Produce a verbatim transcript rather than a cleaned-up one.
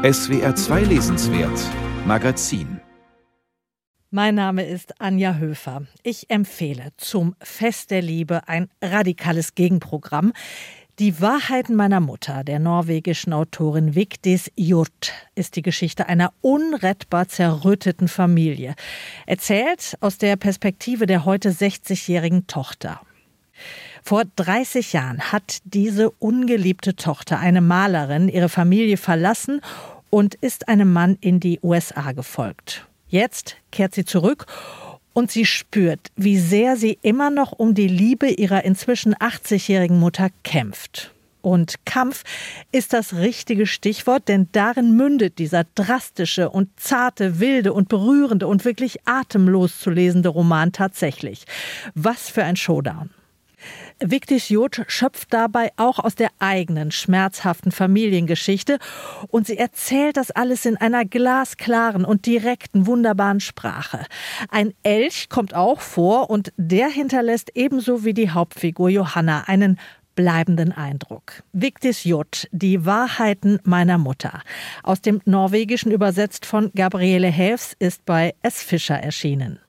S W R zwei Lesenswert Magazin. Mein Name ist Anja Höfer. Ich empfehle zum Fest der Liebe ein radikales Gegenprogramm. Die Wahrheiten meiner Mutter, der norwegischen Autorin Vigdis Hjorth, ist die Geschichte einer unrettbar zerrütteten Familie. Erzählt aus der Perspektive der heute sechzigjährigen Tochter. Vor dreißig Jahren hat diese ungeliebte Tochter, eine Malerin, ihre Familie verlassen und ist einem Mann in die U S A gefolgt. Jetzt kehrt sie zurück und sie spürt, wie sehr sie immer noch um die Liebe ihrer inzwischen achtzigjährigen Mutter kämpft. Und Kampf ist das richtige Stichwort, denn darin mündet dieser drastische und zarte, wilde und berührende und wirklich atemlos zu lesende Roman tatsächlich. Was für ein Showdown. Vigdis Hjorth schöpft dabei auch aus der eigenen schmerzhaften Familiengeschichte und sie erzählt das alles in einer glasklaren und direkten, wunderbaren Sprache. Ein Elch kommt auch vor und der hinterlässt ebenso wie die Hauptfigur Johanna einen bleibenden Eindruck. Vigdis Hjorth, die Wahrheiten meiner Mutter. Aus dem Norwegischen übersetzt von Gabriele Haefs, ist bei S. Fischer erschienen.